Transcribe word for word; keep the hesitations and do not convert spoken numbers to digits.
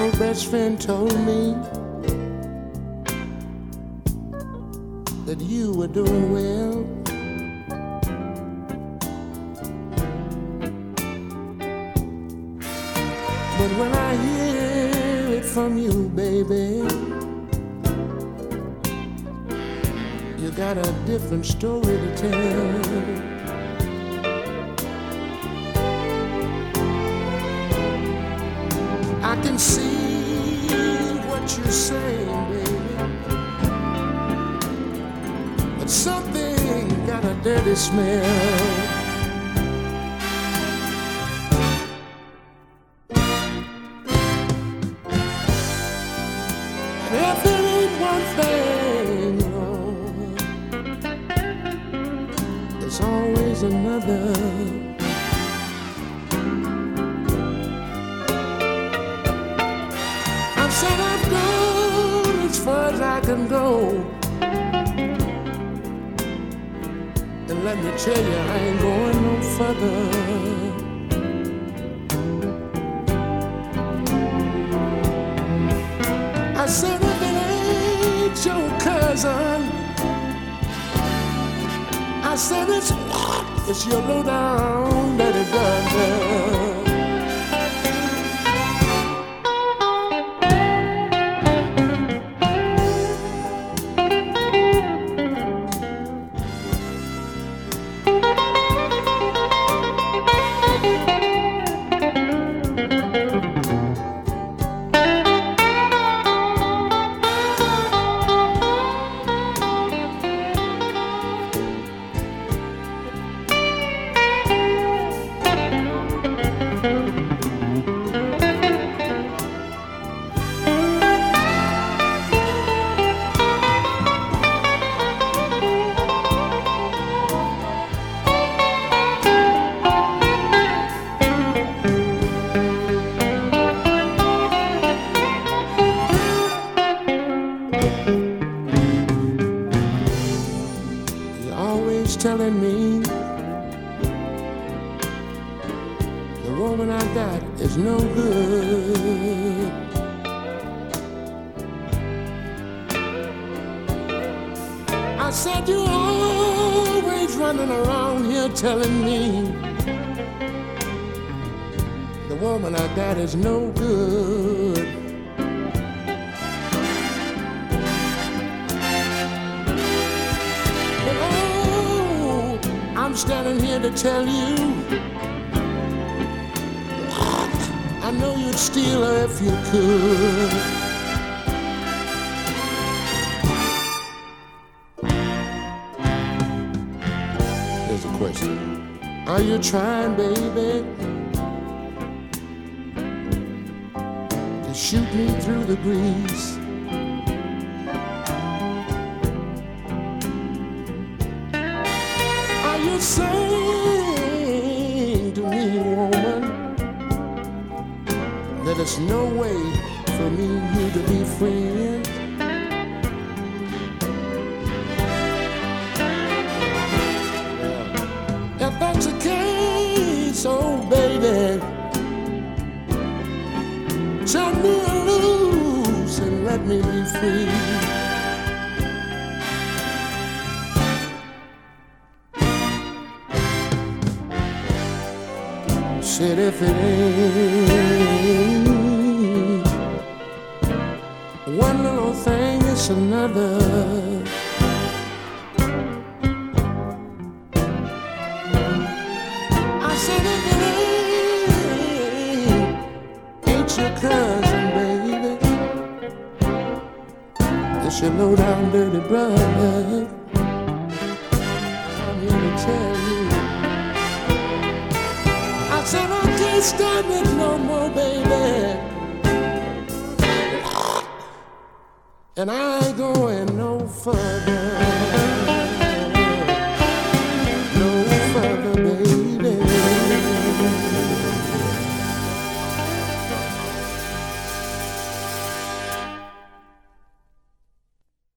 Your best friend told me that you were doing well. But when I hear it from you, baby, you got a different story to tell. I can see what you're saying, baby, but something got a dirty smell. If it ain't one thing, Lord, there's always another. I've said I've gone as far as I can go, and let me tell you, I ain't going no further. I said if it ain't your cousin, I said it's it's your low down dirty brother. Telling me the woman I got is no good. I said you always running around here telling me the woman I got is no good. I'm standing here to tell you I know you'd steal her if you could. Here's a question. Are you trying, baby, to shoot me through the grease? You saying to me, woman, that there's no way for me and you to be friends? If that's the case, oh baby, turn me loose and let me be free. Said if it ain't one little thing, it's another. I said if it ain't, ain't your cousin, baby, it's your low down dirty brother. I'm here to tell you, I said I can't stand it no more, baby, and I ain't going no further.